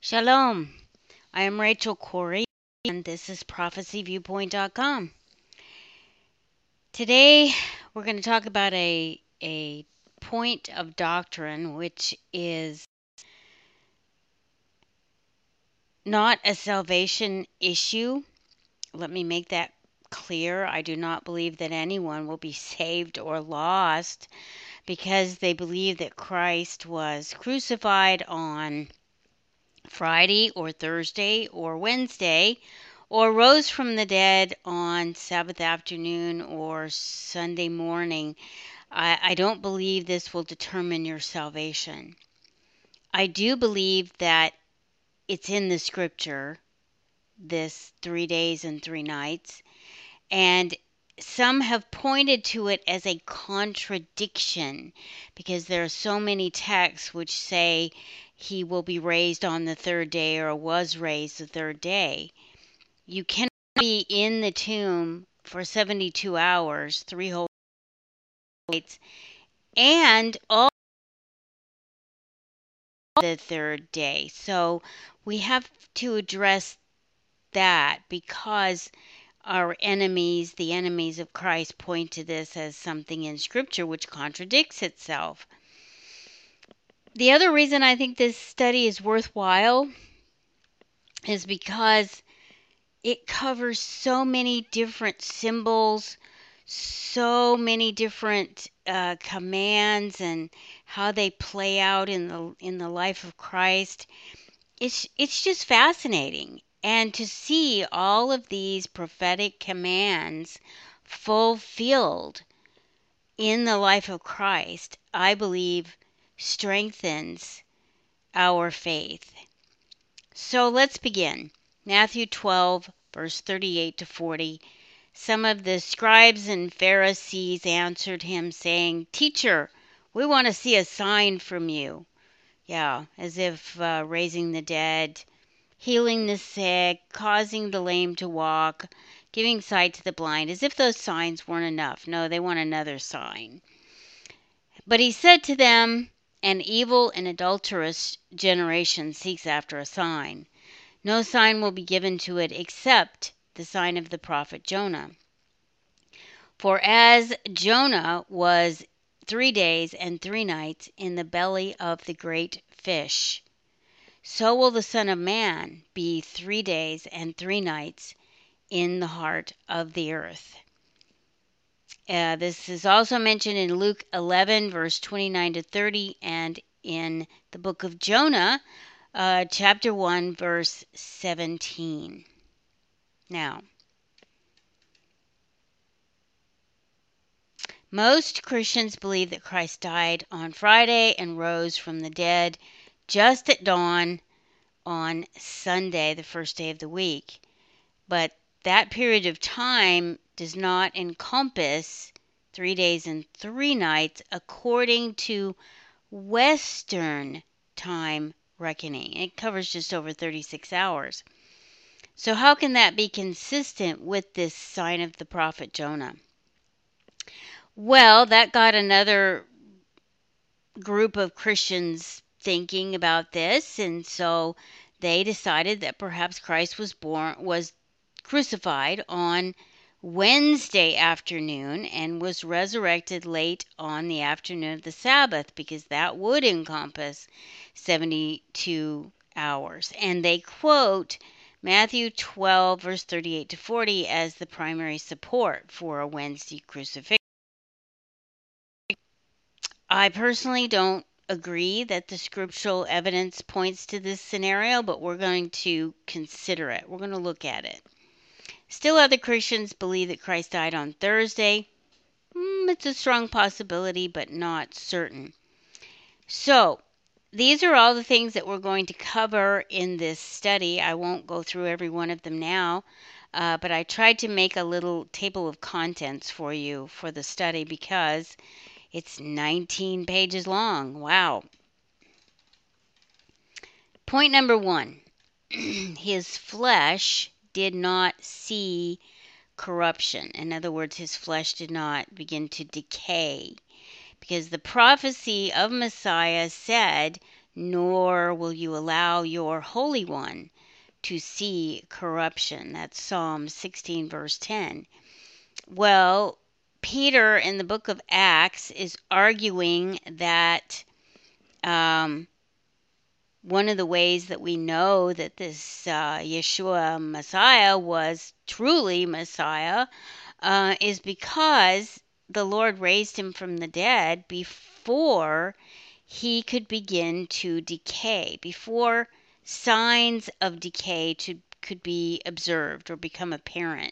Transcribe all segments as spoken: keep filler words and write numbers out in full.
Shalom. I am Rachel Corey, and this is prophecy viewpoint dot com. Today, we're going to talk about a, a point of doctrine which is not a salvation issue. Let me make that clear. I do not believe that anyone will be saved or lost because they believe that Christ was crucified on Friday or Thursday or Wednesday, or rose from the dead on Sabbath afternoon or Sunday morning. I, I don't believe this will determine your salvation. I do believe that it's in the scripture, this three days and three nights, and some have pointed to it as a contradiction because there are so many texts which say he will be raised on the third day or was raised the third day. You cannot be in the tomb for seventy-two hours, three whole nights, and all the third day. So we have to address that because our enemies, the enemies of Christ, point to this as something in Scripture which contradicts itself. The other reason I think this study is worthwhile is because it covers so many different symbols, so many different uh, commands, and how they play out in the in the life of Christ. It's it's just fascinating, and to see all of these prophetic commands fulfilled in the life of Christ, I believe, strengthens our faith. So let's begin. Matthew twelve, verse thirty-eight to forty. Some of the scribes and Pharisees answered him, saying, "Teacher, we want to see a sign from you." Yeah, as if uh, raising the dead, healing the sick, causing the lame to walk, giving sight to the blind, as if those signs weren't enough. No, they want another sign. But he said to them, "An evil and adulterous generation seeks after a sign. No sign will be given to it except the sign of the prophet Jonah. For as Jonah was three days and three nights in the belly of the great fish, so will the Son of Man be three days and three nights in the heart of the earth." Uh, this is also mentioned in Luke eleven, verse twenty-nine to thirty, and in the book of Jonah, uh, chapter one, verse seventeen. Now, most Christians believe that Christ died on Friday and rose from the dead just at dawn on Sunday, the first day of the week. But that period of time does not encompass three days and three nights according to Western time reckoning. It covers just over thirty-six hours. So how can that be consistent with this sign of the prophet Jonah? Well, that got another group of Christians thinking about this, and so they decided that perhaps Christ was born was crucified on Wednesday afternoon and was resurrected late on the afternoon of the Sabbath, because that would encompass seventy-two hours. And they quote Matthew twelve, verse thirty-eight to forty as the primary support for a Wednesday crucifixion. I personally don't agree that the scriptural evidence points to this scenario, but we're going to consider it. We're going to look at it. Still, other Christians believe that Christ died on Thursday. Mm, it's a strong possibility, but not certain. So, these are all the things that we're going to cover in this study. I won't go through every one of them now, uh, but I tried to make a little table of contents for you for the study because it's nineteen pages long. Wow. Point number one. His flesh did not see corruption. In other words, his flesh did not begin to decay. Because the prophecy of Messiah said, nor will you allow your Holy One to see corruption. That's Psalm sixteen, verse ten. Well, Peter in the book of Acts is arguing that um, one of the ways that we know that this uh, Yeshua Messiah was truly Messiah uh, is because the Lord raised him from the dead before he could begin to decay, before signs of decay to, could be observed or become apparent.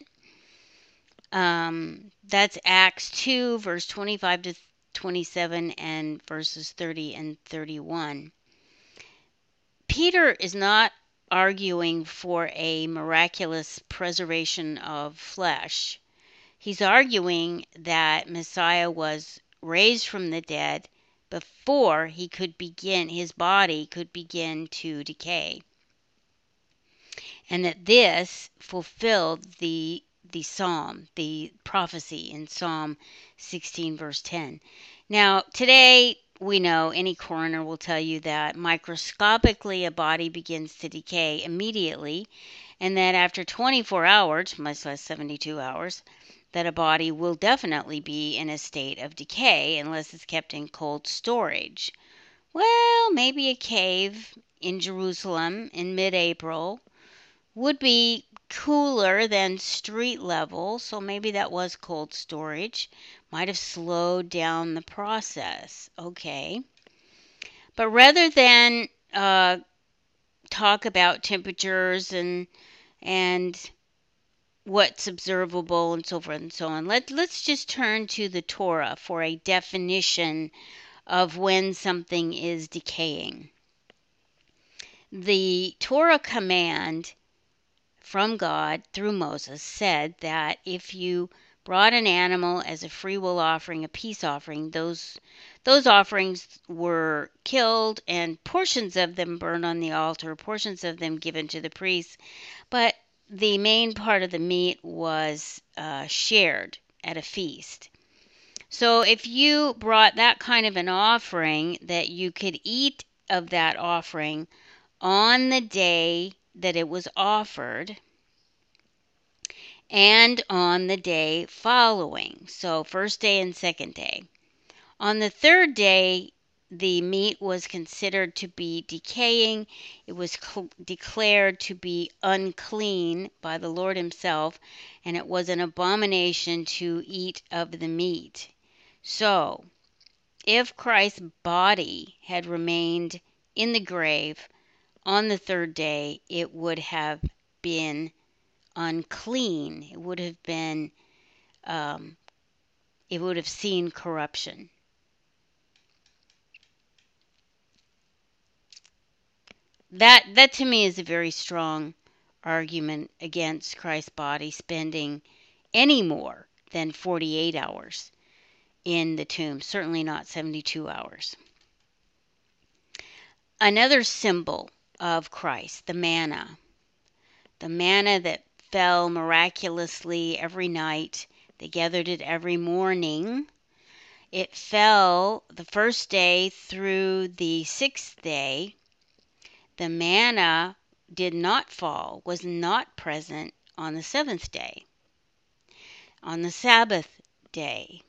Um, that's Acts two, verse twenty-five to twenty-seven, and verses thirty and thirty-one. Peter is not arguing for a miraculous preservation of flesh. He's arguing that Messiah was raised from the dead before he could begin, his body could begin to decay. And that this fulfilled the the psalm, the prophecy in Psalm sixteen, verse ten. Now, today, we know any coroner will tell you that microscopically a body begins to decay immediately, and that after twenty-four hours, much less seventy-two hours, that a body will definitely be in a state of decay unless it's kept in cold storage. Well, maybe a cave in Jerusalem in mid-April would be cooler than street level, so maybe that was cold storage. Might have slowed down the process. Okay. But rather than uh, talk about temperatures and and what's observable and so forth and so on, let, let's just turn to the Torah for a definition of when something is decaying. The Torah command from God through Moses said that if you brought an animal as a free will offering, a peace offering, those those offerings were killed and portions of them burned on the altar, portions of them given to the priests, but the main part of the meat was uh, shared at a feast. So if you brought that kind of an offering, that you could eat of that offering on the day that it was offered and on the day following. So first day and second day. On the third day, the meat was considered to be decaying. It was cl- declared to be unclean by the Lord himself, and it was an abomination to eat of the meat. So, if Christ's body had remained in the grave on the third day, it would have been unclean. It would have been, um, it would have seen corruption. That, that to me is a very strong argument against Christ's body spending any more than forty-eight hours in the tomb, certainly not seventy-two hours. Another symbol of Christ, the manna. The manna that fell miraculously every night. They gathered it every morning. It fell the first day through the sixth day. The manna did not fall, was not present on the seventh day, on the Sabbath day.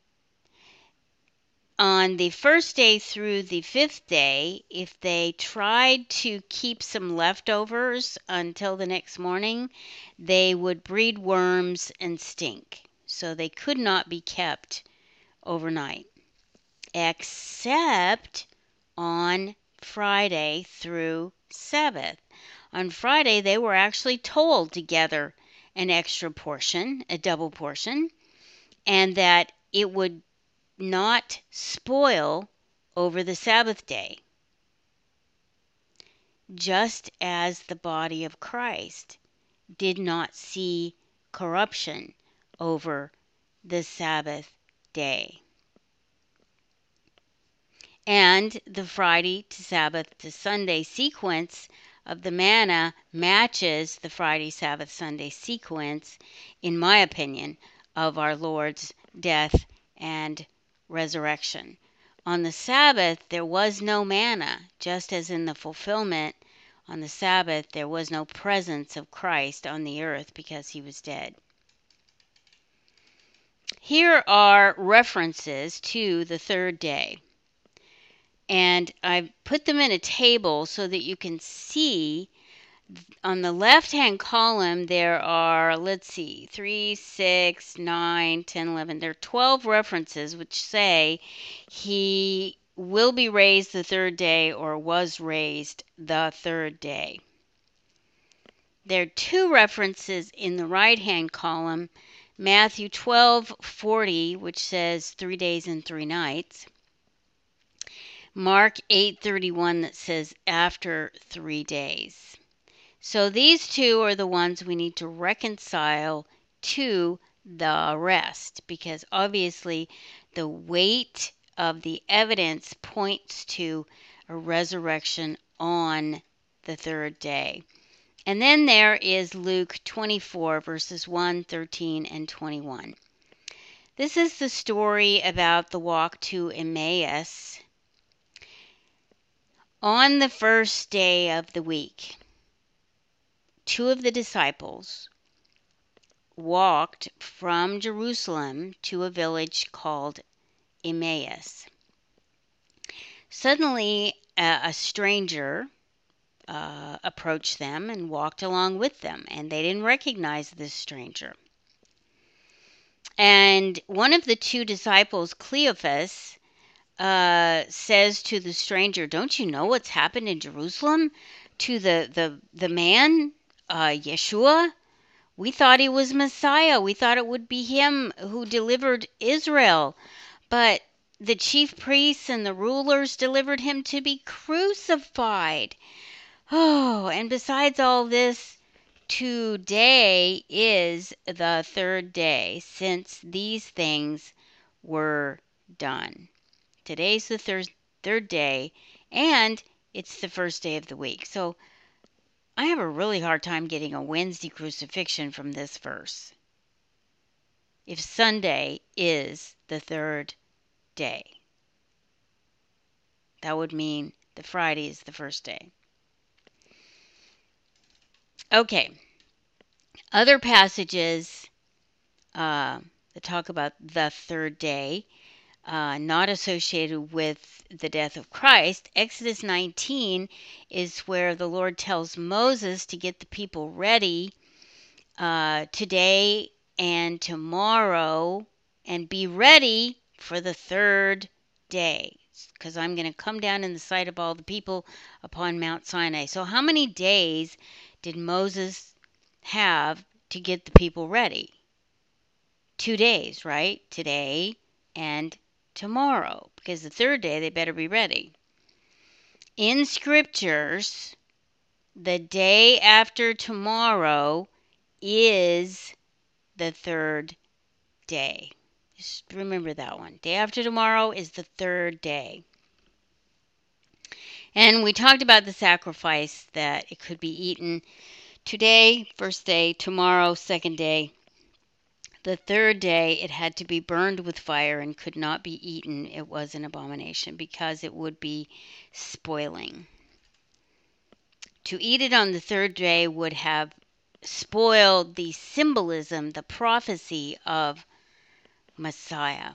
On the first day through the fifth day, if they tried to keep some leftovers until the next morning, they would breed worms and stink. So they could not be kept overnight, except on Friday through Sabbath. On Friday, they were actually told to gather an extra portion, a double portion, and that it would not spoil over the Sabbath day, just as the body of Christ did not see corruption over the Sabbath day. And the Friday to Sabbath to Sunday sequence of the manna matches the Friday, Sabbath, Sunday sequence, in my opinion, of our Lord's death and resurrection. On the Sabbath, there was no manna, just as in the fulfillment, on the Sabbath, there was no presence of Christ on the earth because he was dead. Here are references to the third day. And I've put them in a table so that you can see. On the left-hand column, there are, let's see, three, six, nine, ten, eleven. There are twelve references which say he will be raised the third day or was raised the third day. There are two references in the right-hand column, Matthew twelve forty, which says three days and three nights. Mark eight thirty-one that says after three days. So these two are the ones we need to reconcile to the rest, because obviously the weight of the evidence points to a resurrection on the third day. And then there is Luke twenty-four, verses one, thirteen, and twenty-one. This is the story about the walk to Emmaus on the first day of the week. Two of the disciples walked from Jerusalem to a village called Emmaus. Suddenly, a, a stranger uh, approached them and walked along with them, and they didn't recognize this stranger. And one of the two disciples, Cleophas, uh, says to the stranger, "Don't you know what's happened in Jerusalem to the, the, the man, uh, Yeshua? We thought he was Messiah. We thought it would be him who delivered Israel. But the chief priests and the rulers delivered him to be crucified. Oh, and besides all this, today is the third day since these things were done." Today's the thir- third day, and it's the first day of the week. So I have a really hard time getting a Wednesday crucifixion from this verse. If Sunday is the third day, that would mean the Friday is the first day. Okay, other passages uh, that talk about the third day, uh, not associated with the death of Christ. Exodus nineteen is where the Lord tells Moses to get the people ready uh, today and tomorrow, and be ready for the third day, because I'm going to come down in the sight of all the people upon Mount Sinai. So how many days did Moses have to get the people ready? Two days, right? Today and tomorrow, because the third day they better be ready. In scriptures, the day after tomorrow is the third day. Just remember that one. Day after tomorrow is the third day. And we talked about the sacrifice, that it could be eaten today, first day, tomorrow, second day. The third day, it had to be burned with fire and could not be eaten. It was an abomination because it would be spoiling. To eat it on the third day would have spoiled the symbolism, the prophecy of Messiah.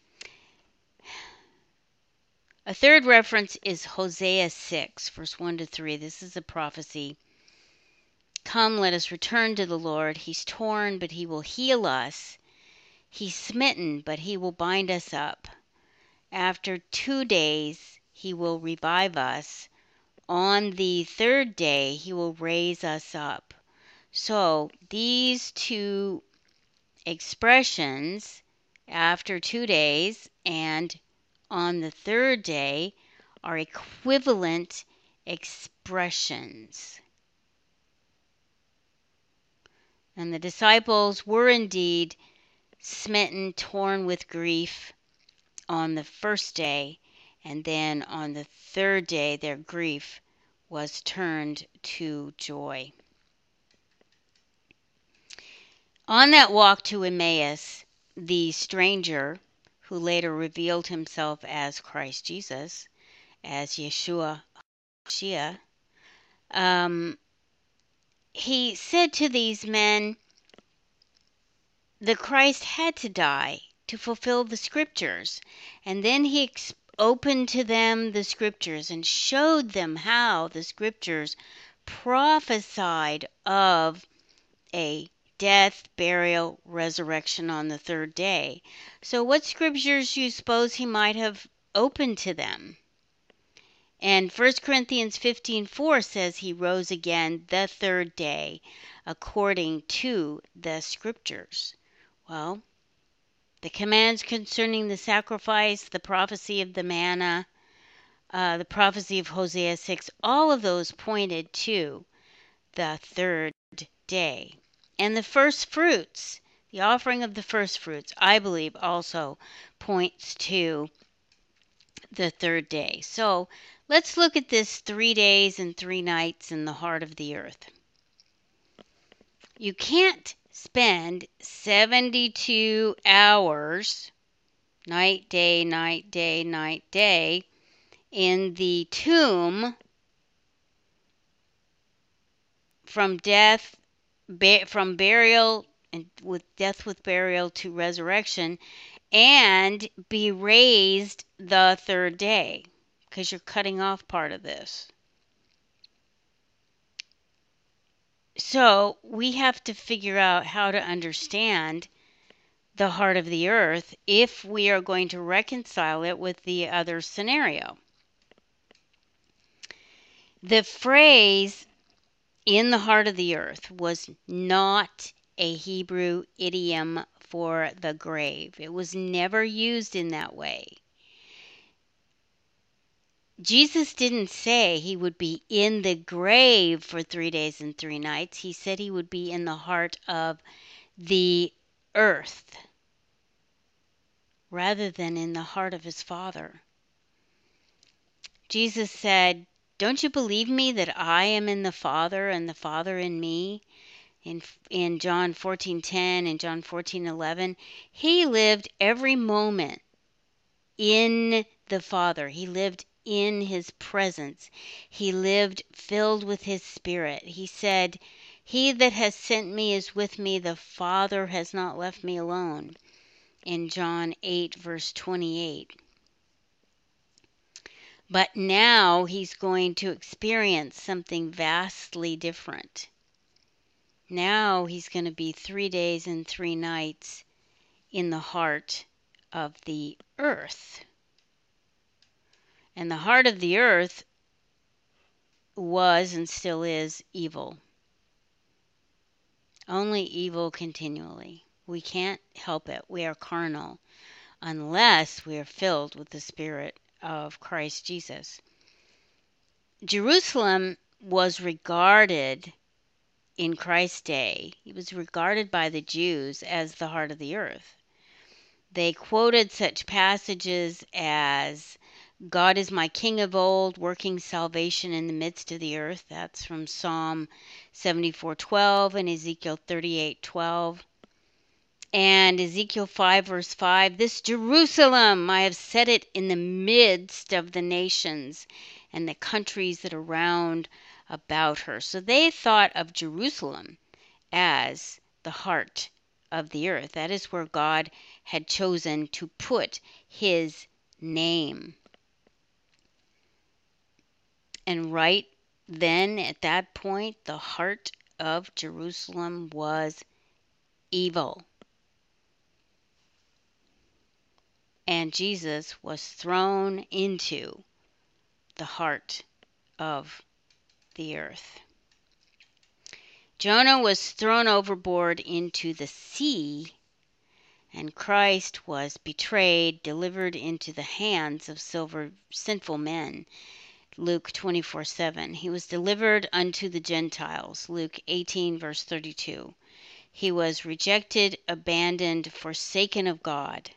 A third reference is Hosea six, verse one to three. This is a prophecy. "Come, let us return to the Lord. He's torn, but he will heal us. He's smitten, but he will bind us up. After two days, he will revive us. On the third day, he will raise us up." So these two expressions, after two days and on the third day, are equivalent expressions. And the disciples were indeed smitten, torn with grief on the first day, and then on the third day their grief was turned to joy. On that walk to Emmaus, the stranger who later revealed himself as Christ Jesus, as Yeshua HaMashiach, um, he said to these men, the Christ had to die to fulfill the scriptures. And then he ex- opened to them the scriptures and showed them how the scriptures prophesied of a death, burial, resurrection on the third day. So what scriptures do you suppose he might have opened to them? And First Corinthians fifteen four says he rose again the third day according to the scriptures. Well, the commands concerning the sacrifice, the prophecy of the manna, uh, the prophecy of Hosea six, all of those pointed to the third day. And the first fruits, the offering of the first fruits, I believe also points to the third day. So let's look at this three days and three nights in the heart of the earth. You can't spend seventy-two hours, night, day, night, day, night, day, in the tomb from death, ba- from burial, and with death with burial to resurrection, and be raised the third day, because you're cutting off part of this. So we have to figure out how to understand the heart of the earth if we are going to reconcile it with the other scenario. The phrase in the heart of the earth was not a Hebrew idiom for the grave. It was never used in that way. Jesus didn't say he would be in the grave for three days and three nights. He said he would be in the heart of the earth rather than in the heart of his Father. Jesus said, "Don't you believe me that I am in the Father and the Father in me?" In, in John fourteen ten and John fourteen eleven, he lived every moment in the Father. He lived in his presence. He lived filled with his Spirit. He said, "He that has sent me is with me. The Father has not left me alone." In John eight, verse twenty-eight. But now he's going to experience something vastly different. Now he's going to be three days and three nights in the heart of the earth. And the heart of the earth was and still is evil. Only evil continually. We can't help it. We are carnal unless we are filled with the Spirit of Christ Jesus. Jerusalem was regarded in Christ's day, it was regarded by the Jews as the heart of the earth. They quoted such passages as, "God is my king of old, working salvation in the midst of the earth." That's from Psalm seventy-four twelve and Ezekiel thirty-eight twelve. And Ezekiel five verse five, "This Jerusalem, I have set it in the midst of the nations and the countries that are round about her." So they thought of Jerusalem as the heart of the earth. That is where God had chosen to put his name. And right then, at that point, the heart of Jerusalem was evil. And Jesus was thrown into the heart of the earth. Jonah was thrown overboard into the sea, and Christ was betrayed, delivered into the hands of silver, sinful men. Luke twenty-four seven. He was delivered unto the Gentiles. Luke eighteen, verse thirty-two. He was rejected, abandoned, forsaken of God.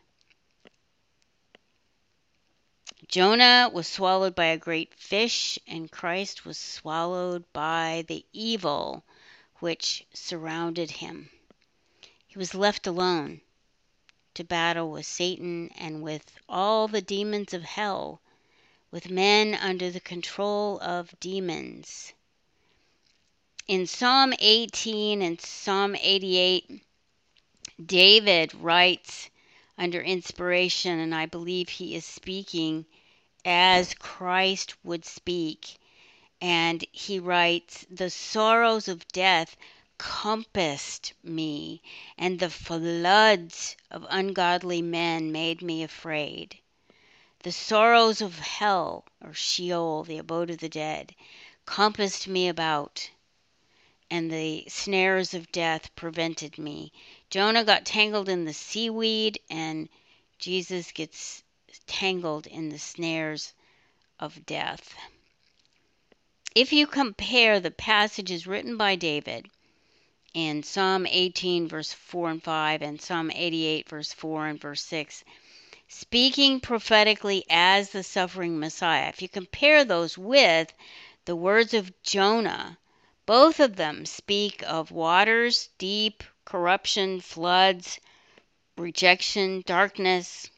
Jonah was swallowed by a great fish, and Christ was swallowed by the evil which surrounded him. He was left alone. to battle with Satan and with all the demons of hell, with men under the control of demons. In Psalm eighteen and Psalm eighty-eight, David writes under inspiration, and I believe he is speaking as Christ would speak. And he writes, "The sorrows of death compassed me, and the floods of ungodly men made me afraid. The sorrows of hell," or Sheol, the abode of the dead, "compassed me about, and the snares of death prevented me." Jonah got tangled in the seaweed, and Jesus gets tangled in the snares of death. If you compare the passages written by David in Psalm eighteen, verse four and five, and Psalm eighty-eight, verse four and verse six, speaking prophetically as the suffering Messiah, if you compare those with the words of Jonah, both of them speak of waters, deep, corruption, floods, rejection, darkness,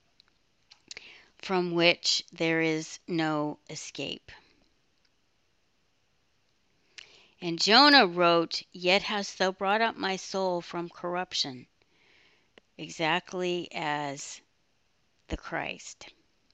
from which there is no escape. And Jonah wrote, "Yet hast thou brought up my soul from corruption," exactly as the Christ.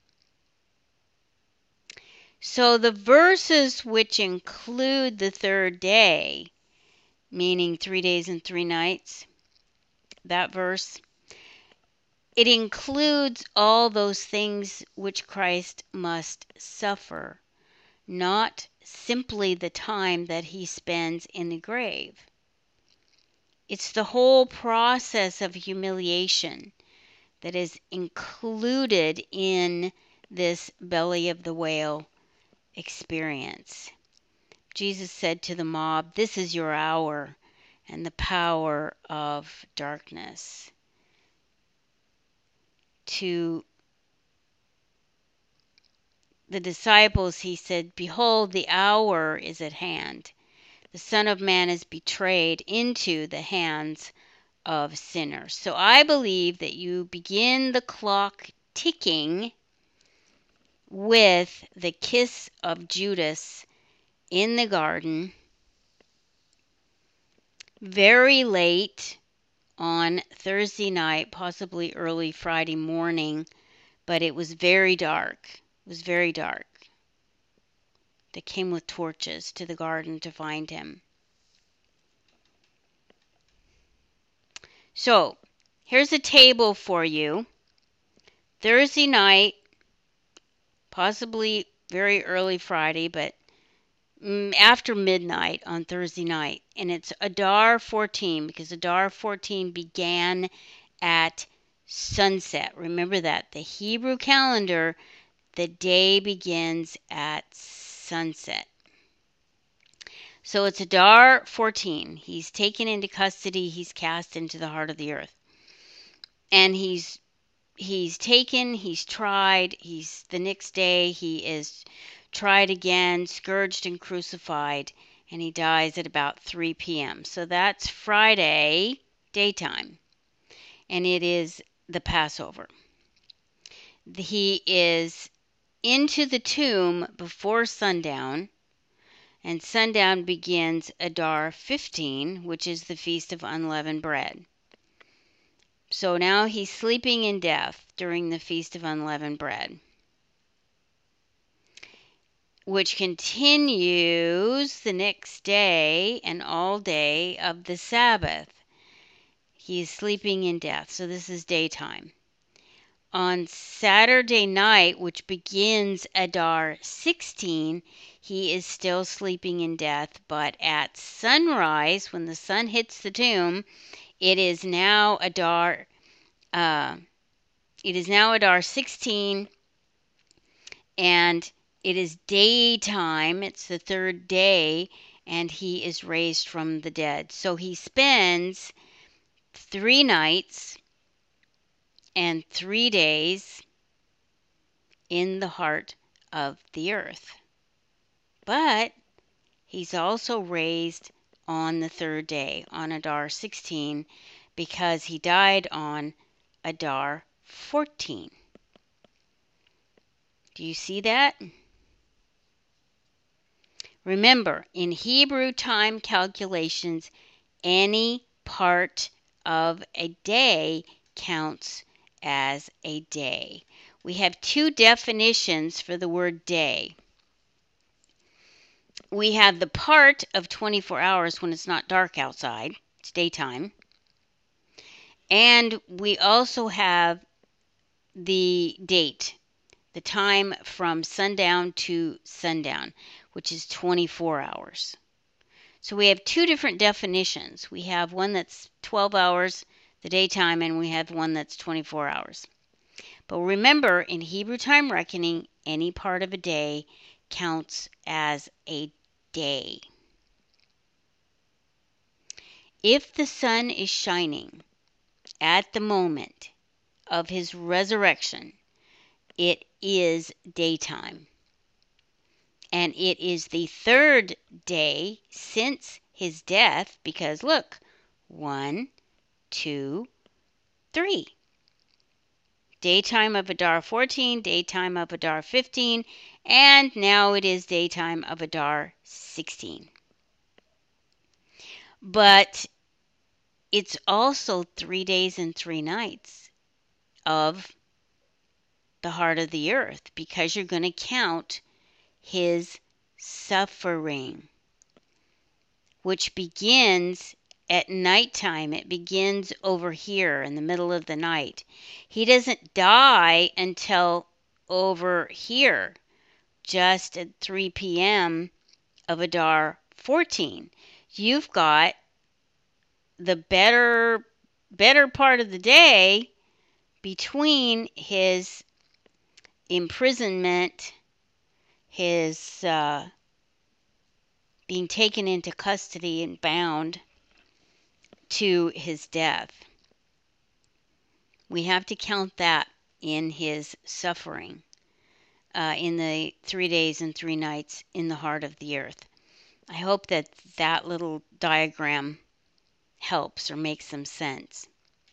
So the verses which include the third day, meaning three days and three nights, that verse, it includes all those things which Christ must suffer, not simply the time that he spends in the grave. It's the whole process of humiliation that is included in this belly of the whale experience. Jesus said to the mob, "This is your hour and the power of darkness." To the disciples, he said, "Behold, the hour is at hand. The Son of Man is betrayed into the hands of sinners." So I believe that you begin the clock ticking with the kiss of Judas in the garden, very late on Thursday night, possibly early Friday morning, but it was very dark. It was very dark. They came with torches to the garden to find him. So, here's a table for you. Thursday night, possibly very early Friday, but after midnight on Thursday night. And it's Adar fourteen, because Adar fourteen began at sunset. Remember that. The Hebrew calendar, the day begins at sunset. So it's Adar fourteen. He's taken into custody. He's cast into the heart of the earth. And he's he's taken, he's tried, he's the next day he is tried again, scourged and crucified, and he dies at about three p.m. So that's Friday daytime, and it is the Passover. He is into the tomb before sundown, and sundown begins Adar fifteen, which is the Feast of Unleavened Bread. So now he's sleeping in death during the Feast of Unleavened Bread, which continues the next day and all day of the Sabbath. He is sleeping in death. So this is daytime. On Saturday night, which begins Adar sixteen, he is still sleeping in death, but at sunrise, when the sun hits the tomb, it is now Adar uh, it is now Adar sixteen, and it is daytime. It's the third day, and he is raised from the dead. So he spends three nights and three days in the heart of the earth. But he's also raised on the third day, on Adar sixteen, because he died on Adar fourteen. Do you see that? Remember, in Hebrew time calculations, any part of a day counts as a day. We have two definitions for the word day. We have the part of twenty-four hours when it's not dark outside, it's daytime. And we also have the date, the time from sundown to sundown, which is twenty-four hours. So we have two different definitions. We have one that's twelve hours, the daytime, and we have one that's twenty-four hours. But remember, in Hebrew time reckoning, any part of a day counts as a day. If the sun is shining at the moment of his resurrection, it is daytime. And it is the third day since his death, because look, one, two, three. Daytime of Adar fourteen, daytime of Adar fifteen, and now it is daytime of Adar sixteen. But it's also three days and three nights of the heart of the earth, because you're going to count his suffering, which begins at nighttime. It begins over here in the middle of the night. He doesn't die until over here, just at three p.m. of Adar fourteen. You've got the better better part of the day between his imprisonment, his uh, being taken into custody and bound, to his death. We have to count that in his suffering, uh, in the three days and three nights in the heart of the earth. I hope that that little diagram helps or makes some sense.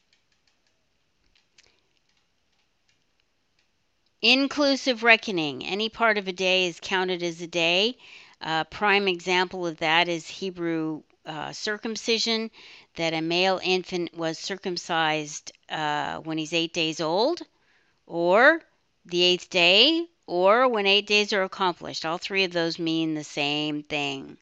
Inclusive reckoning. Any part of a day is counted as a day. A prime example of that is Hebrew uh, circumcision, that a male infant was circumcised uh, when he's eight days old, or the eighth day, or when eight days are accomplished. All three of those mean the same thing.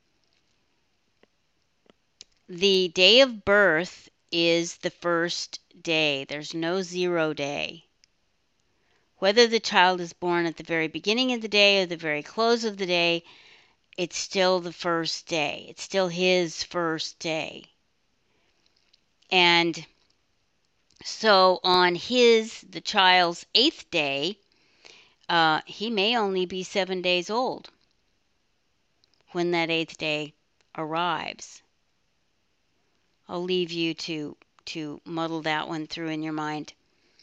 The day of birth is the first day. There's no zero day. Whether the child is born at the very beginning of the day or the very close of the day, it's still the first day. It's still his first day. And so on his, the child's eighth day, uh, he may only be seven days old when that eighth day arrives. I'll leave you to, to muddle that one through in your mind.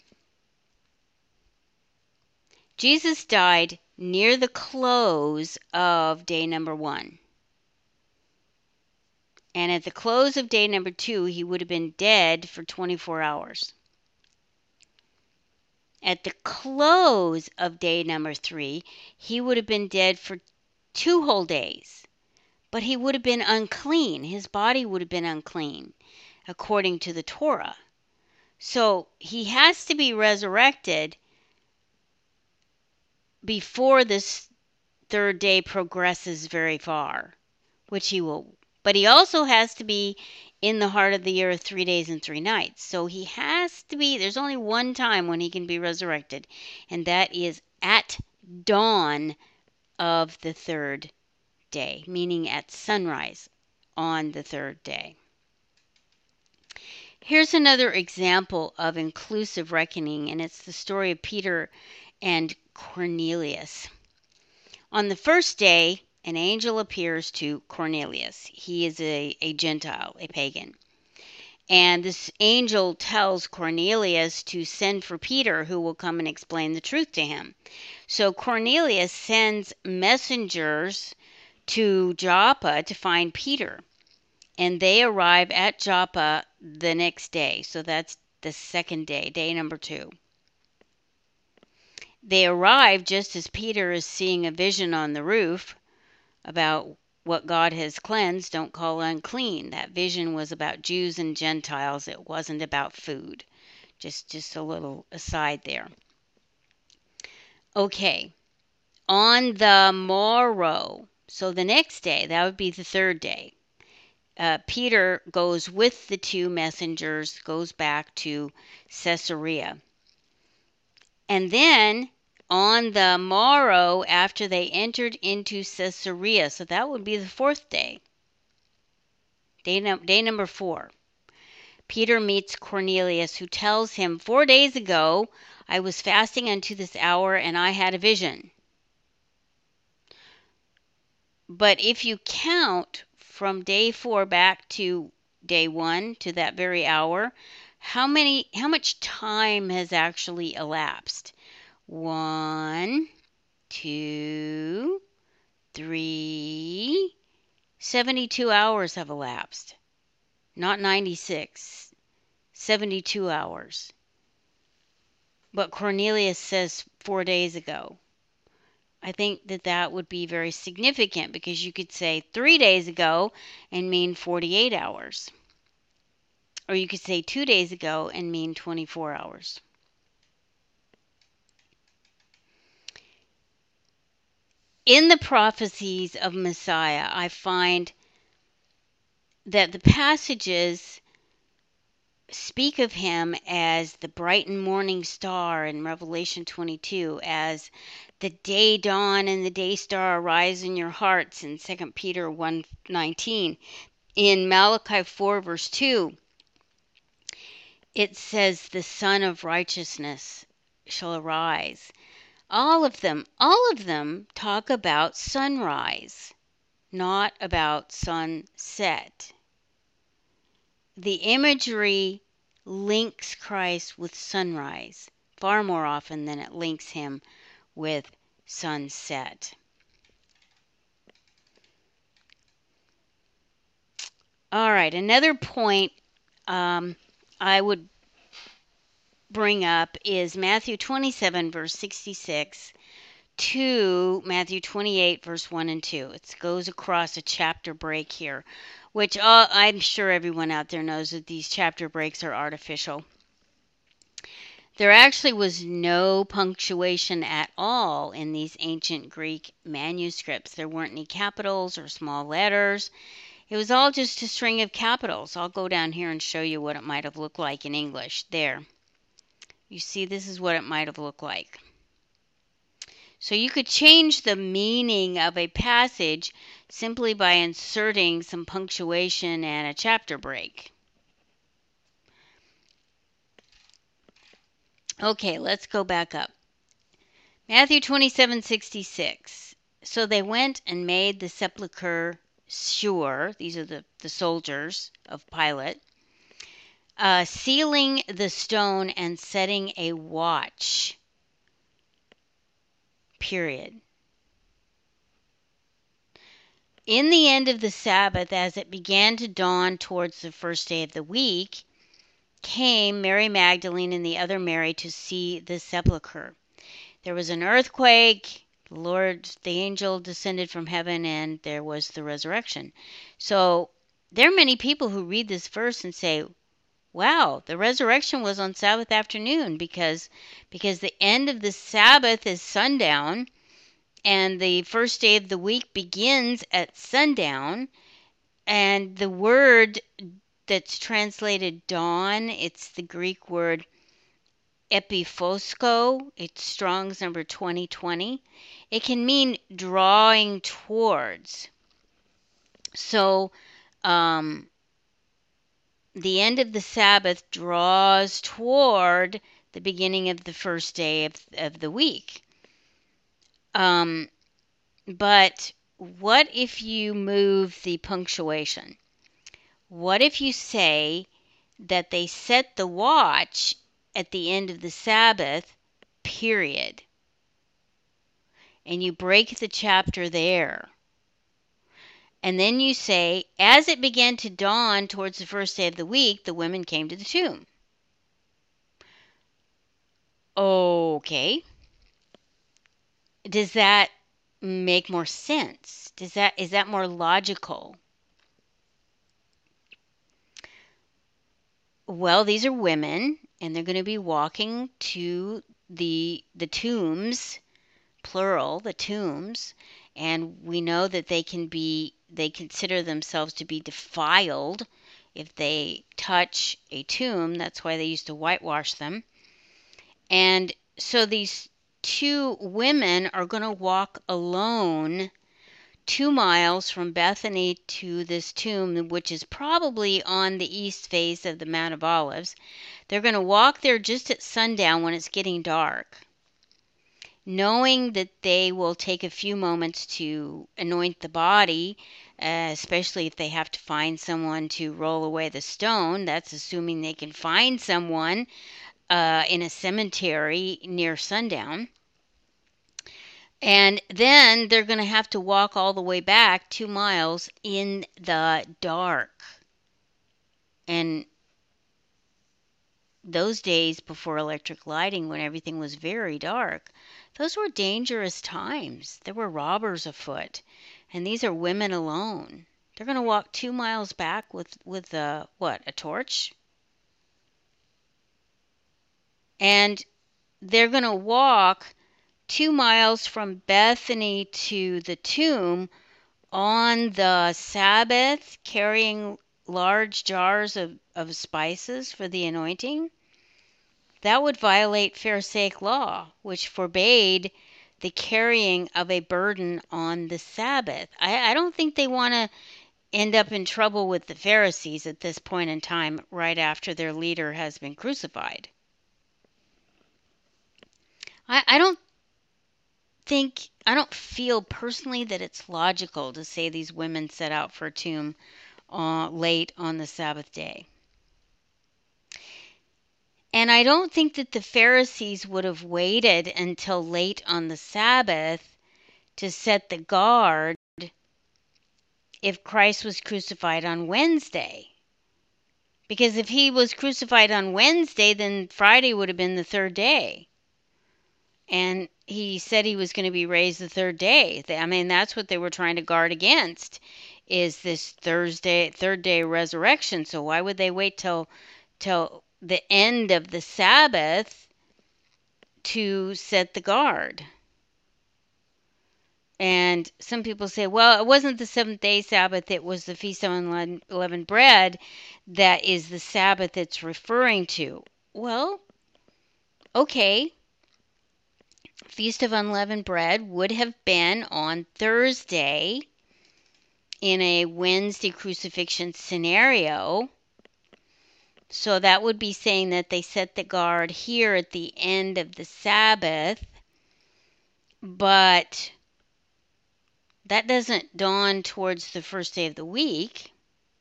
Jesus died near the close of day number one. And at the close of day number two, he would have been dead for twenty-four hours. At the close of day number three, he would have been dead for two whole days. But he would have been unclean. His body would have been unclean, according to the Torah. So he has to be resurrected before this third day progresses very far, which he will. But he also has to be in the heart of the earth three days and three nights. So he has to be, there's only one time when he can be resurrected, and that is at dawn of the third day, meaning at sunrise on the third day. Here's another example of inclusive reckoning, and it's the story of Peter and Cornelius. On the first day, an angel appears to Cornelius. He is a, a Gentile, a pagan. And this angel tells Cornelius to send for Peter, who will come and explain the truth to him. So Cornelius sends messengers to Joppa to find Peter. And they arrive at Joppa the next day. So that's the second day, day number two. They arrive just as Peter is seeing a vision on the roof about what God has cleansed, don't call unclean. That vision was about Jews and Gentiles. It wasn't about food. Just, just a little aside there. Okay. On the morrow, so the next day, that would be the third day, uh, Peter goes with the two messengers, goes back to Caesarea. And then on the morrow, after they entered into Caesarea, so that would be the fourth day, day, no, day number four, Peter meets Cornelius, who tells him, four days ago, I was fasting unto this hour, and I had a vision. But if you count from day four back to day one, to that very hour, how many, how much time has actually elapsed? One, two, three, seventy-two hours have elapsed. Not ninety-six, seventy-two hours. But Cornelius says four days ago. I think that that would be very significant, because you could say three days ago and mean forty-eight hours. Or you could say two days ago and mean twenty-four hours. In the prophecies of Messiah, I find that the passages speak of him as the bright and morning star in Revelation twenty-two, as the day dawn and the day star arise in your hearts in Second Peter one nineteen. In Malachi four verse two, it says the Son of Righteousness shall arise. All of them, all of them talk about sunrise, not about sunset. The imagery links Christ with sunrise far more often than it links him with sunset. All right, another point um, I would bring up is Matthew twenty-seven, verse sixty-six to Matthew twenty-eight, verse one and two. It goes across a chapter break here, which uh, I'm sure everyone out there knows that these chapter breaks are artificial. There actually was no punctuation at all in these ancient Greek manuscripts. There weren't any capitals or small letters. It was all just a string of capitals. I'll go down here and show you what it might have looked like in English. There. You see, this is what it might have looked like. So you could change the meaning of a passage simply by inserting some punctuation and a chapter break. Okay, let's go back up. Matthew twenty-seven sixty-six. So they went and made the sepulchre sure. These are the, the soldiers of Pilate. Uh, sealing the stone and setting a watch. Period. In the end of the Sabbath, as it began to dawn towards the first day of the week, came Mary Magdalene and the other Mary to see the sepulchre. There was an earthquake. The Lord, the angel descended from heaven, and there was the resurrection. So there are many people who read this verse and say, wow, the resurrection was on Sabbath afternoon, because because the end of the Sabbath is sundown, and the first day of the week begins at sundown, and the word that's translated dawn, it's the Greek word epiphosko. It's Strong's number twenty twenty. It can mean drawing towards. So, um, the end of the Sabbath draws toward the beginning of the first day of, of the week. Um, but what if you move the punctuation? What if you say that they set the watch at the end of the Sabbath, period? And you break the chapter there. And then you say, as it began to dawn towards the first day of the week, the women came to the tomb. Okay. Does that make more sense? Does that is that more logical? Well, these are women and they're going to be walking to the the tombs, plural, the tombs, and we know that they can be they consider themselves to be defiled if they touch a tomb. That's why they used to whitewash them. And so these two women are going to walk alone two miles from Bethany to this tomb, which is probably on the east face of the Mount of Olives. They're going to walk there just at sundown when it's getting dark, knowing that they will take a few moments to anoint the body, uh, especially if they have to find someone to roll away the stone. That's assuming they can find someone uh, in a cemetery near sundown. And then they're going to have to walk all the way back two miles in the dark. And those days before electric lighting, when everything was very dark, those were dangerous times. There were robbers afoot. And these are women alone. They're going to walk two miles back with, with a, what, a torch? And they're going to walk two miles from Bethany to the tomb on the Sabbath, carrying large jars of, of spices for the anointing. That would violate Pharisaic law, which forbade the carrying of a burden on the Sabbath. I, I don't think they want to end up in trouble with the Pharisees at this point in time, right after their leader has been crucified. I, I don't think, I don't feel personally that it's logical to say these women set out for a tomb uh, late on the Sabbath day. And I don't think that the Pharisees would have waited until late on the Sabbath to set the guard if Christ was crucified on Wednesday. Because if he was crucified on Wednesday, then Friday would have been the third day. And he said he was going to be raised the third day. I mean, that's what they were trying to guard against, is this Thursday, third day resurrection. So why would they wait till, till the end of the Sabbath to set the guard? And some people say, well, it wasn't the seventh day Sabbath, it was the Feast of Unleavened Bread that is the Sabbath it's referring to. Well, okay. Feast of Unleavened Bread would have been on Thursday in a Wednesday crucifixion scenario. So that would be saying that they set the guard here at the end of the Sabbath, but that doesn't dawn towards the first day of the week.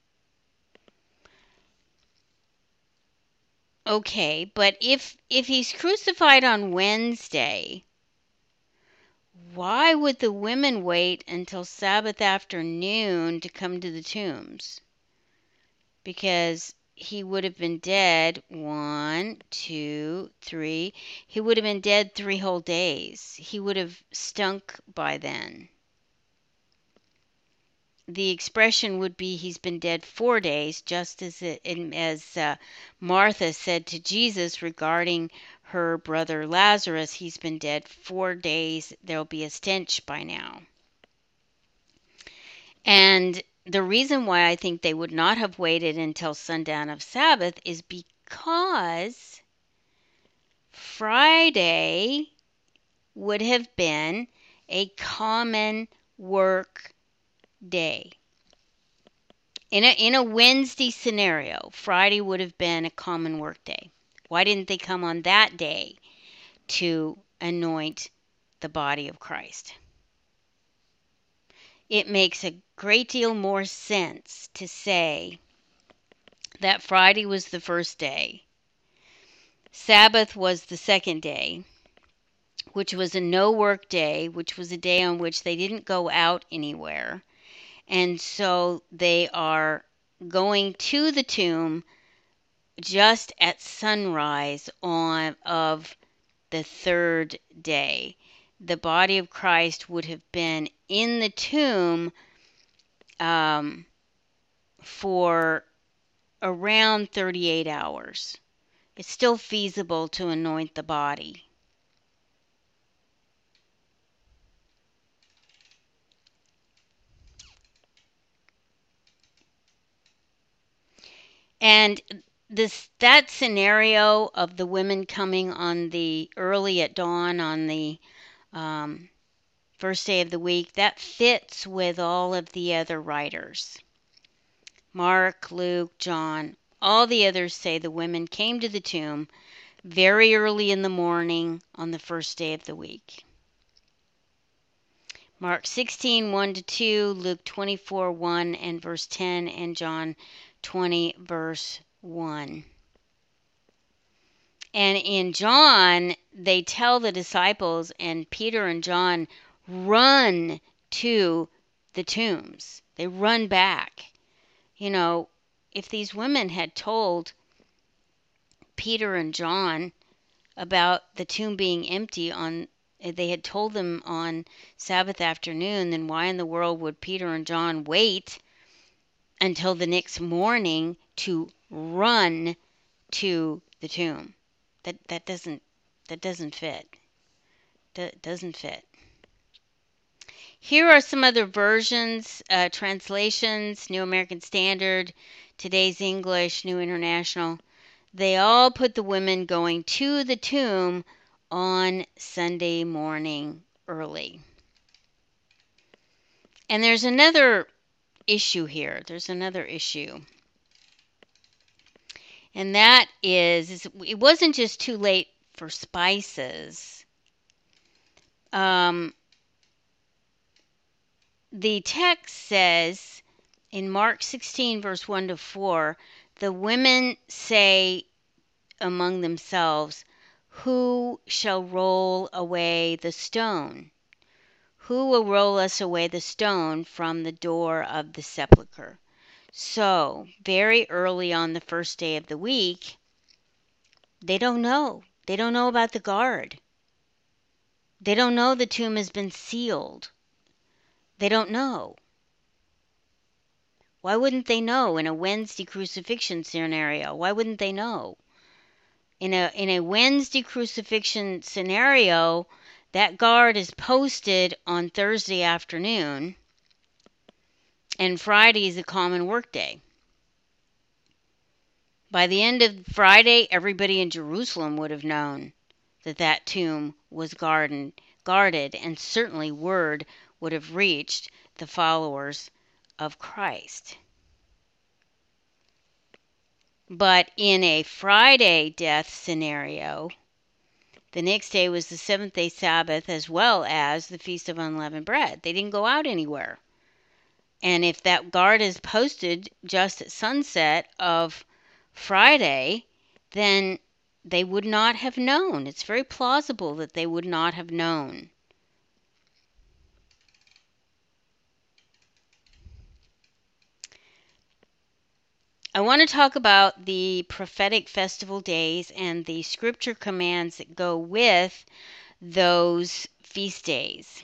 Okay, but if if he's crucified on Wednesday, why would the women wait until Sabbath afternoon to come to the tombs? Because he would have been dead one, two, three. He would have been dead three whole days. He would have stunk by then. The expression would be he's been dead four days, just as it, as uh, Martha said to Jesus regarding her brother Lazarus. He's been dead four days. There'll be a stench by now. And the reason why I think they would not have waited until sundown of Sabbath is because Friday would have been a common work day. In a, in a Wednesday scenario, Friday would have been a common work day. Why didn't they come on that day to anoint the body of Christ? It makes a great deal more sense to say that Friday was the first day, Sabbath was the second day, which was a no work day, which was a day on which they didn't go out anywhere. And so they are going to the tomb just at sunrise on of the third day. The body of Christ would have been in the tomb um, for around thirty-eight hours. It's still feasible to anoint the body. And this that scenario of the women coming on the early at dawn on the um, first day of the week, that fits with all of the other writers. Mark, Luke, John, all the others say the women came to the tomb very early in the morning on the first day of the week. Mark sixteen, one to two, Luke twenty-four, one and verse ten, and John twenty, verse one. And in John, they tell the disciples, and Peter and John run to the tombs. They run back. You know, if these women had told Peter and John about the tomb being empty on they had told them on Sabbath afternoon, then why in the world would Peter and John wait until the next morning to run to the tomb? That that doesn't that doesn't fit. That doesn't fit. Here are some other versions, uh, translations: New American Standard, Today's English, New International. They all put the women going to the tomb on Sunday morning early. And there's another issue here. There's another issue. And that is, is it wasn't just too late for spices. Um, the text says in Mark sixteen, verse one to four, the women say among themselves, "Who shall roll away the stone? Who will roll us away the stone from the door of the sepulchre?" So, very early on the first day of the week, they don't know. They don't know about the guard. They don't know the tomb has been sealed. They don't know. Why wouldn't they know in a Wednesday crucifixion scenario? Why wouldn't they know? In a in a Wednesday crucifixion scenario, that guard is posted on Thursday afternoon, and Friday is a common work day. By the end of Friday, everybody in Jerusalem would have known that that tomb was guarded, guarded, and certainly word would have reached the followers of Christ. But in a Friday death scenario, the next day was the seventh day Sabbath as well as the Feast of Unleavened Bread. They didn't go out anywhere. And if that guard is posted just at sunset of Friday, then they would not have known. It's very plausible that they would not have known. I want to talk about the prophetic festival days and the scripture commands that go with those feast days.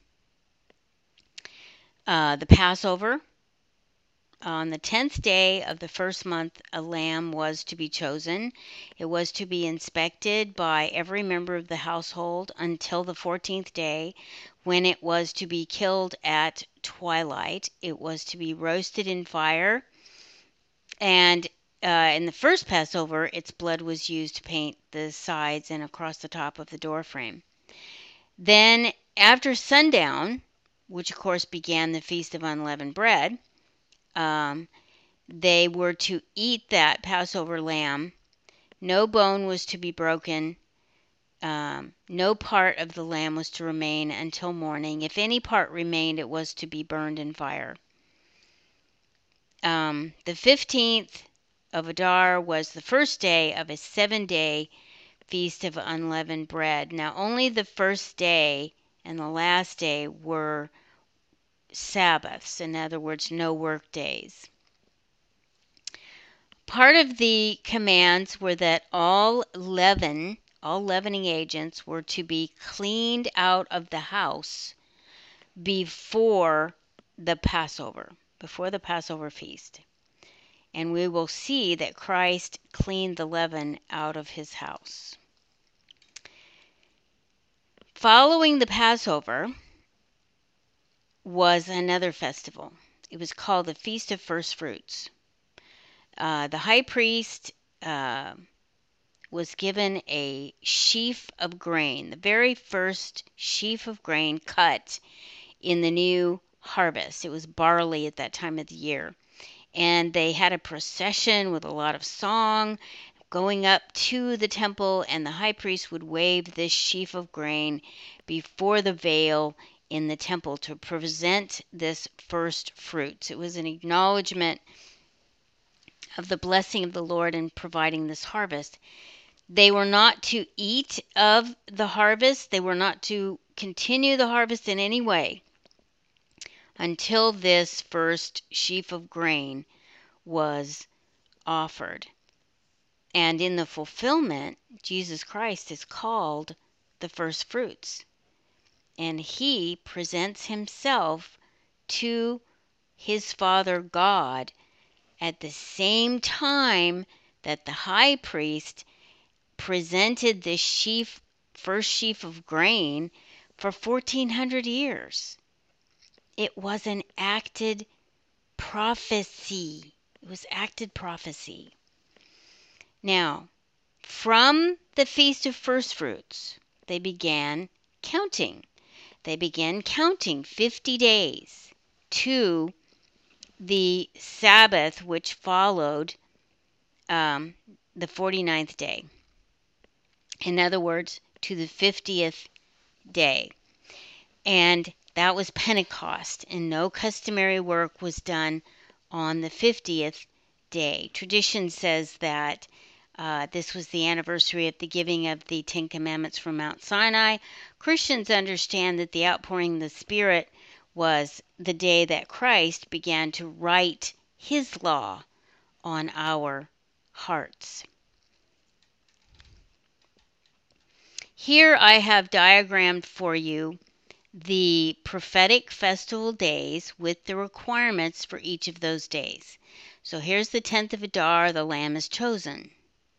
Uh, the Passover. On the tenth day of the first month, a lamb was to be chosen. It was to be inspected by every member of the household until the fourteenth day, when it was to be killed at twilight. It was to be roasted in fire. And uh, in the first Passover, its blood was used to paint the sides and across the top of the doorframe. Then, after sundown, which of course began the Feast of Unleavened Bread, um, they were to eat that Passover lamb. No bone was to be broken. Um, no part of the lamb was to remain until morning. If any part remained, it was to be burned in fire. Um, the fifteenth of Adar was the first day of a seven-day Feast of Unleavened Bread. Now, only the first day and the last day were Sabbaths. In other words, no work days. Part of the commands were that all leaven, all leavening agents, were to be cleaned out of the house before the Passover, before the Passover feast. And we will see that Christ cleaned the leaven out of his house. Following the Passover was another festival. It was called the Feast of First Fruits. Uh, the high priest uh, was given a sheaf of grain, the very first sheaf of grain cut in the new harvest. It was barley at that time of the year. And they had a procession with a lot of song going up to the temple, and the high priest would wave this sheaf of grain before the veil in the temple to present this first fruits. It was an acknowledgement of the blessing of the Lord in providing this harvest. They were not to eat of the harvest. They were not to continue the harvest in any way until this first sheaf of grain was offered. And in the fulfillment, Jesus Christ is called the first fruits. And he presents himself to his Father God at the same time that the high priest presented this sheaf, first sheaf of grain for fourteen hundred years. It was an acted prophecy. It was acted prophecy. Now, from the Feast of First Fruits, they began counting. They began counting fifty days to the Sabbath, which followed um, the forty-ninth day. In other words, to the fiftieth day. And that was Pentecost, and no customary work was done on the fiftieth day. Tradition says that uh, this was the anniversary of the giving of the Ten Commandments from Mount Sinai. Christians understand that the outpouring of the Spirit was the day that Christ began to write his law on our hearts. Here I have diagrammed for you the prophetic festival days with the requirements for each of those days. So here's the tenth of Adar, the Lamb is chosen.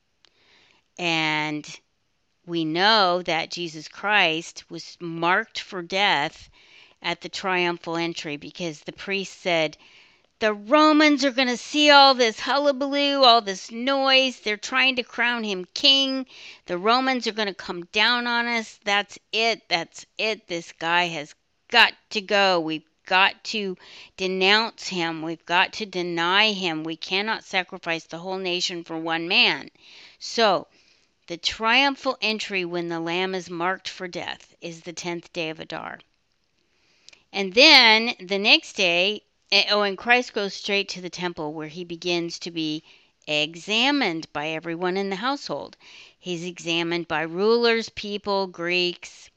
And we know that Jesus Christ was marked for death at the triumphal entry because the priest said, the Romans are going to see all this hullabaloo, all this noise. They're trying to crown him king. The Romans are going to come down on us. That's it. That's it. This guy has got to go. We've got to denounce him. We've got to deny him. We cannot sacrifice the whole nation for one man. So, the triumphal entry when the Lamb is marked for death is the tenth day of Adar. And then the next day, oh, and Christ goes straight to the temple where he begins to be examined by everyone in the household. He's examined by rulers, people, Greeks.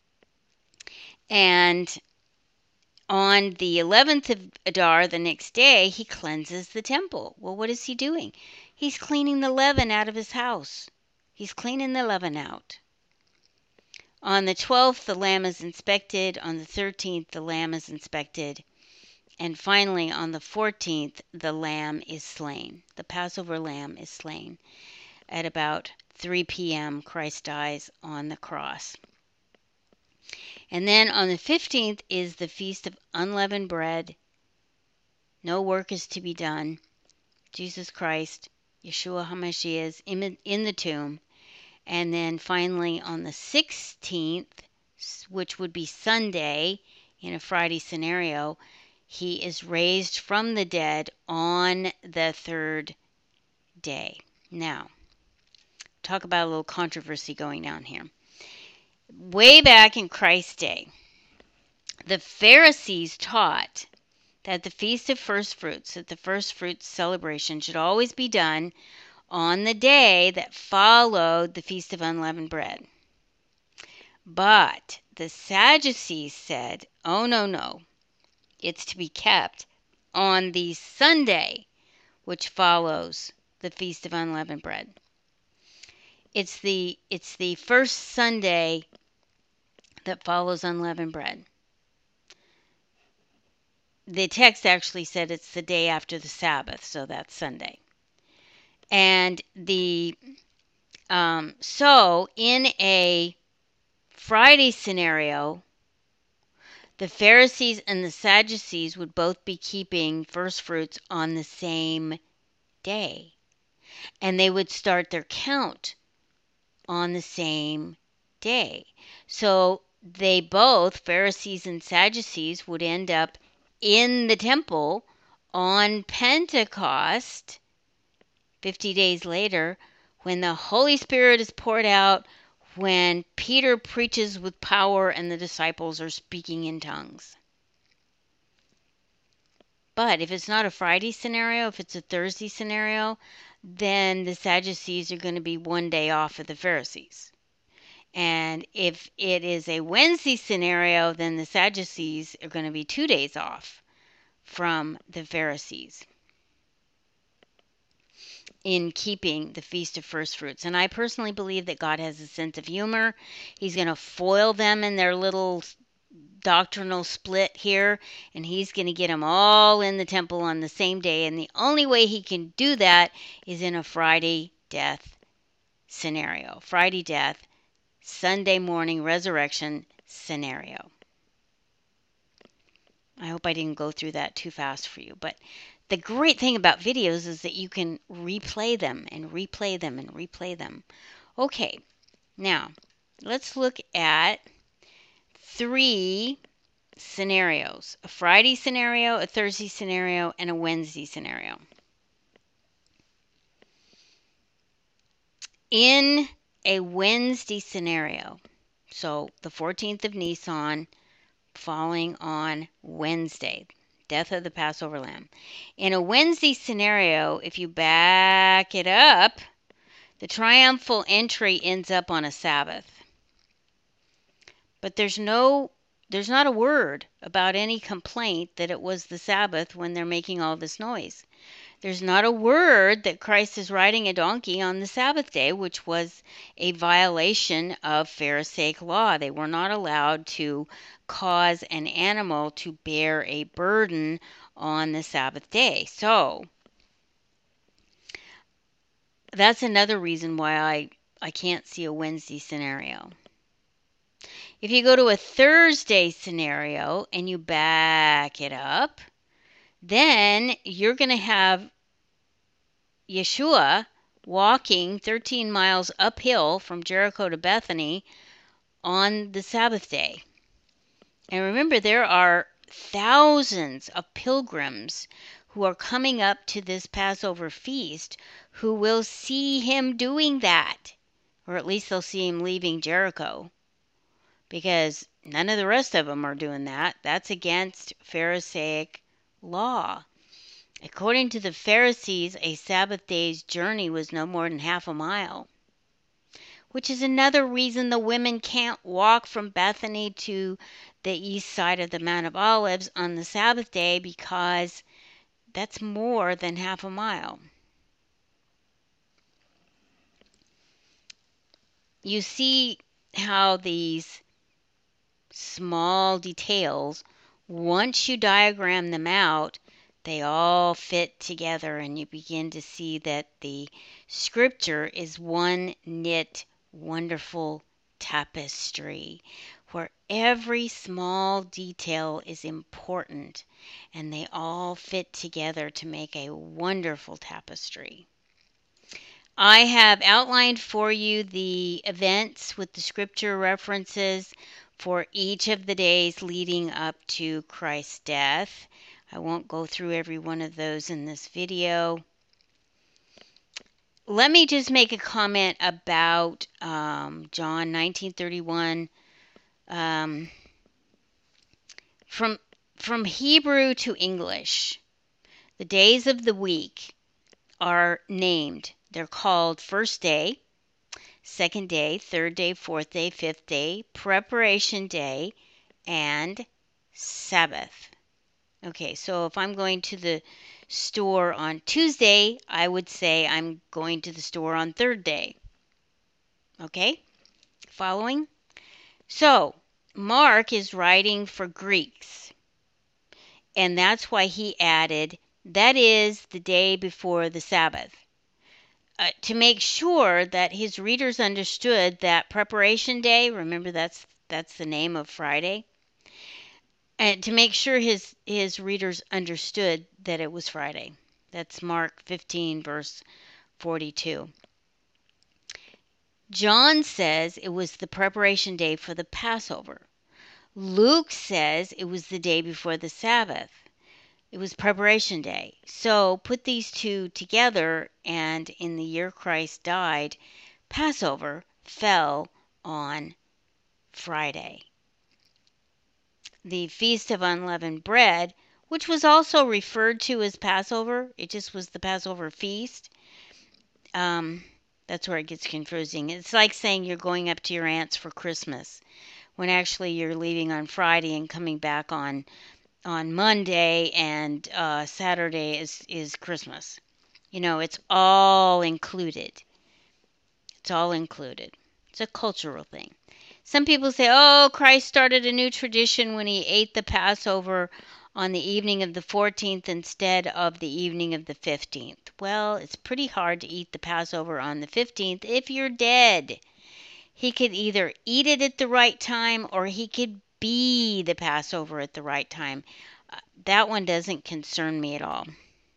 And on the eleventh of Adar, the next day, he cleanses the temple. Well, what is he doing? He's cleaning the leaven out of his house. He's cleaning the leaven out. On the twelfth, the lamb is inspected. On the thirteenth, the lamb is inspected. And finally, on the fourteenth, the lamb is slain. The Passover lamb is slain. At about three p.m., Christ dies on the cross. And then on the fifteenth is the Feast of Unleavened Bread. No work is to be done. Jesus Christ, Yeshua HaMashiach, is in, in the tomb. And then finally on the sixteenth, which would be Sunday in a Friday scenario, he is raised from the dead on the third day. Now, talk about a little controversy going on here. Way back in Christ's day, the Pharisees taught that the Feast of First Fruits, that the First Fruits celebration should always be done on the day that followed the Feast of Unleavened Bread. But the Sadducees said, oh, no, no. It's to be kept on the Sunday, which follows the Feast of Unleavened Bread. It's the it's the first Sunday that follows unleavened bread. The text actually said it's the day after the Sabbath, so that's Sunday. And the um, so in a Friday scenario, the Pharisees and the Sadducees would both be keeping first fruits on the same day, and they would start their count on the same day. So they both, Pharisees and Sadducees, would end up in the temple on Pentecost, fifty days later, when the Holy Spirit is poured out, when Peter preaches with power and the disciples are speaking in tongues. But if it's not a Friday scenario, if it's a Thursday scenario, then the Sadducees are going to be one day off of the Pharisees. And if it is a Wednesday scenario, then the Sadducees are going to be two days off from the Pharisees in keeping the Feast of First Fruits. And I personally believe that God has a sense of humor. He's going to foil them in their little doctrinal split here, and he's going to get them all in the temple on the same day. And the only way he can do that is in a Friday death scenario. Friday death, Sunday morning resurrection scenario. I hope I didn't go through that too fast for you, but the great thing about videos is that you can replay them and replay them and replay them. Okay, now let's look at three scenarios: a Friday scenario, a Thursday scenario, and a Wednesday scenario. In a Wednesday scenario, so the fourteenth of Nisan falling on Wednesday, death of the Passover lamb. In a Wednesday scenario, if you back it up, the triumphal entry ends up on a Sabbath. But there's no there's not a word about any complaint that it was the Sabbath when they're making all this noise. There's not a word that Christ is riding a donkey on the Sabbath day, which was a violation of Pharisaic law. They were not allowed to cause an animal to bear a burden on the Sabbath day. So that's another reason why I, I can't see a Wednesday scenario. If you go to a Thursday scenario and you back it up, then you're going to have Yeshua walking thirteen miles uphill from Jericho to Bethany on the Sabbath day. And remember, there are thousands of pilgrims who are coming up to this Passover feast who will see him doing that, or at least they'll see him leaving Jericho, because none of the rest of them are doing that. That's against Pharisaic law. According to the Pharisees, a Sabbath day's journey was no more than half a mile, which is another reason the women can't walk from Bethany to the east side of the Mount of Olives on the Sabbath day, because that's more than half a mile. You see how these small details, once you diagram them out, they all fit together, and you begin to see that the scripture is one knit, wonderful tapestry where every small detail is important and they all fit together to make a wonderful tapestry. I have outlined for you the events with the scripture references for each of the days leading up to Christ's death. I won't go through every one of those in this video. Let me just make a comment about um, John nineteen thirty-one. Um, from, from Hebrew to English, the days of the week are named. They're called first day, second day, third day, fourth day, fifth day, preparation day, and Sabbath. Okay, so if I'm going to the store on Tuesday, I would say I'm going to the store on third day. Okay? Following? So, Mark is writing for Greeks. And that's why he added, that is the day before the Sabbath. Uh, to make sure that his readers understood that preparation day, remember that's that's the name of Friday, and to make sure his his readers understood that it was Friday. That's Mark fifteen verse forty-two. John says it was the preparation day for the Passover. Luke says it was the day before the Sabbath. It was preparation day. So put these two together, and in the year Christ died, Passover fell on Friday. The Feast of Unleavened Bread, which was also referred to as Passover, it just was the Passover feast. Um, that's where it gets confusing. It's like saying you're going up to your aunt's for Christmas, when actually you're leaving on Friday and coming back on on Monday, and uh, Saturday is is Christmas. You know, it's all included. It's all included. It's a cultural thing. Some people say, oh, Christ started a new tradition when he ate the Passover on the evening of the fourteenth instead of the evening of the fifteenth. Well, it's pretty hard to eat the Passover on the fifteenth if you're dead. He could either eat it at the right time or he could be the Passover at the right time. Uh, that one doesn't concern me at all.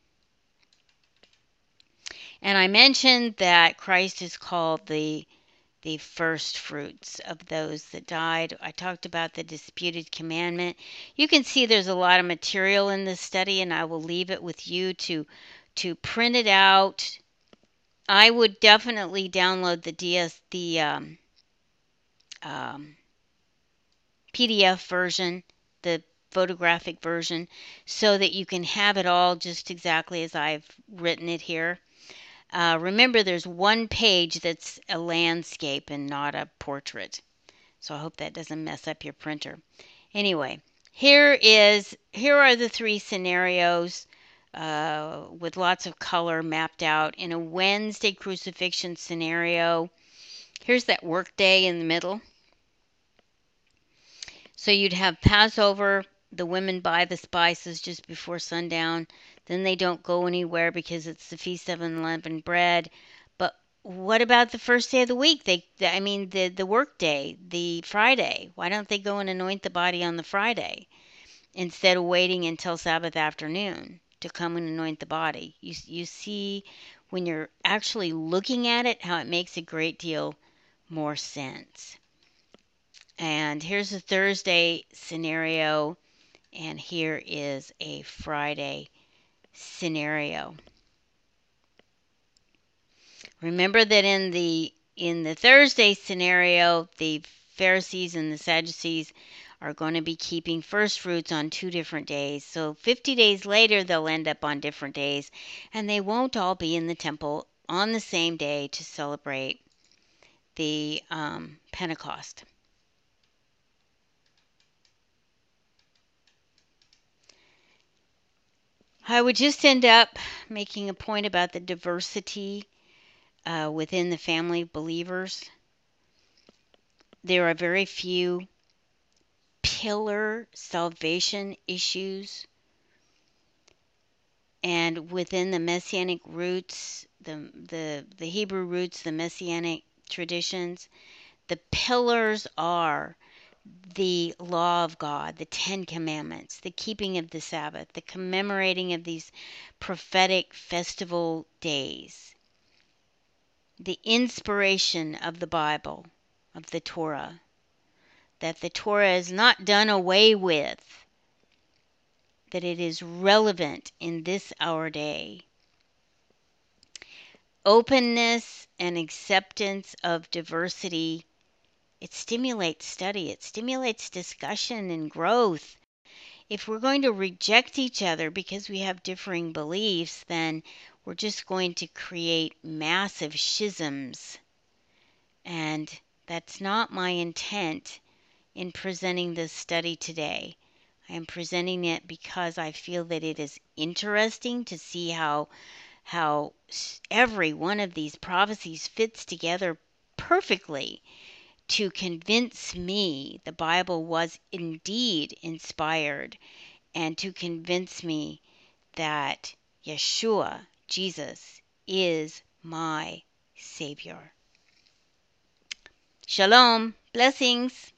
And I mentioned that Christ is called the the first fruits of those that died. I talked about the disputed commandment. You can see there's a lot of material in this study, and I will leave it with you to to print it out. I would definitely download the D S the um, um, P D F version, the photographic version, so that you can have it all just exactly as I've written it here. Uh, remember, there's one page that's a landscape and not a portrait. So I hope that doesn't mess up your printer. Anyway, here is here are the three scenarios uh, with lots of color mapped out. In a Wednesday crucifixion scenario, here's that work day in the middle. So you'd have Passover. The women buy the spices just before sundown. Then they don't go anywhere because it's the Feast of Unleavened Bread. But what about the first day of the week? They, I mean, the the work day, the Friday. Why don't they go and anoint the body on the Friday instead of waiting until Sabbath afternoon to come and anoint the body? You you see, when you're actually looking at it, how it makes a great deal more sense. And here's a Thursday scenario, and here is a Friday scenario. Remember that in the in the Thursday scenario, the Pharisees and the Sadducees are going to be keeping first fruits on two different days. So fifty days later, they'll end up on different days, and they won't all be in the temple on the same day to celebrate the um, Pentecost. I would just end up making a point about the diversity uh, within the family of believers. There are very few pillar salvation issues, and within the Messianic roots, the the the Hebrew roots, the Messianic traditions, the pillars are the law of God, the Ten Commandments, the keeping of the Sabbath, the commemorating of these prophetic festival days, the inspiration of the Bible, of the Torah, that the Torah is not done away with, that it is relevant in this our day. Openness and acceptance of diversity, it stimulates study, it stimulates discussion and growth. If we're going to reject each other because we have differing beliefs, then we're just going to create massive schisms. And that's not my intent in presenting this study today. I am presenting it because I feel that it is interesting to see how how every one of these prophecies fits together perfectly to convince me the Bible was indeed inspired, and to convince me that Yeshua, Jesus, is my Savior. Shalom. Blessings.